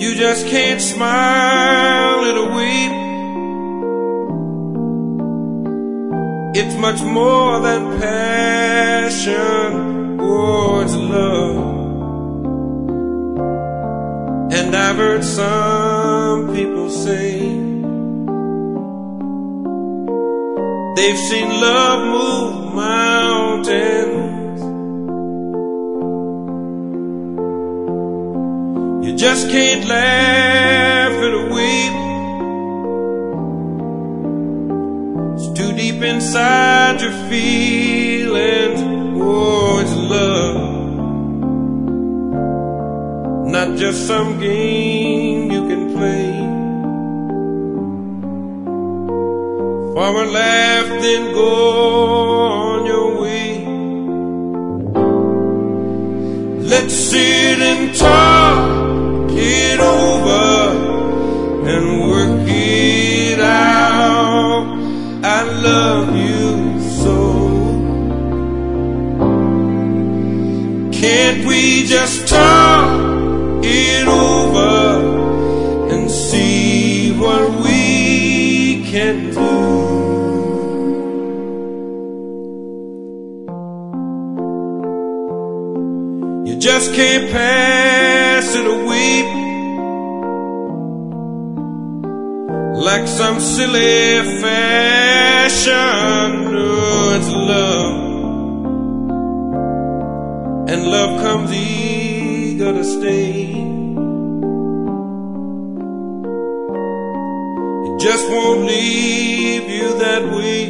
You just can't smile, it'll weep. It's much more than passion, oh, it's love. And I've heard some people say they've seen love move mountains. You just can't laugh or weep. It's too deep inside your feelings. Oh, it's love, not just some game you can play. Forward, laugh, then go on your way. Let's sit and talk it over and work it out. I love you so. Can't we just talk it over and see what we can do? You just can't pass it or weep like some silly fashion. No, it's love, and love comes eager to stay. It just won't leave you that way.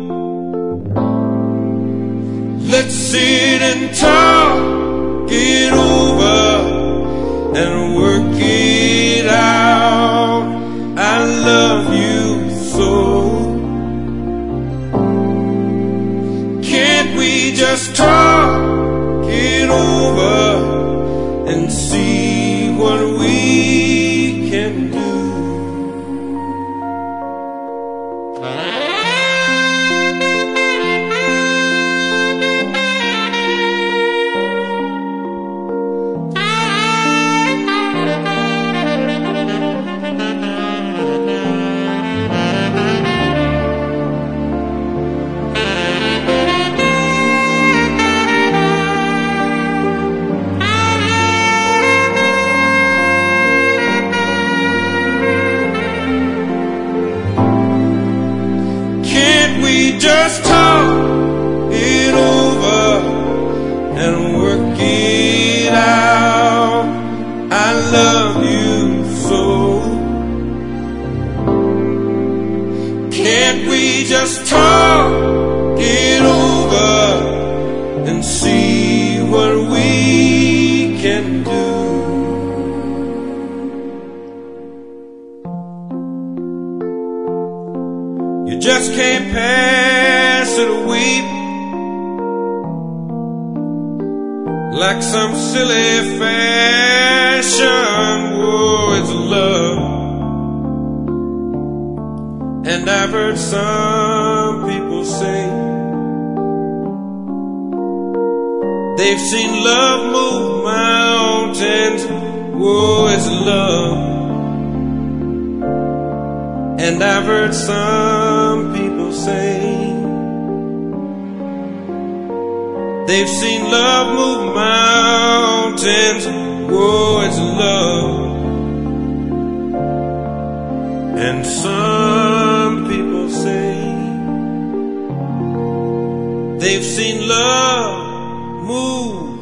Let's sit and talk it over and work it out. I love you so. Can't we just talk it over and see what we can do? Just talk it over and work it out. I love you so. Can't we just talk it over and see what we can do? You just can't pass it or weep like some silly fashion. Oh, it's love, and I've heard some people say they've seen love move mountains. Oh, it's love, and I've heard some people say they've seen love move mountains. Oh, it's love, and some people say they've seen love move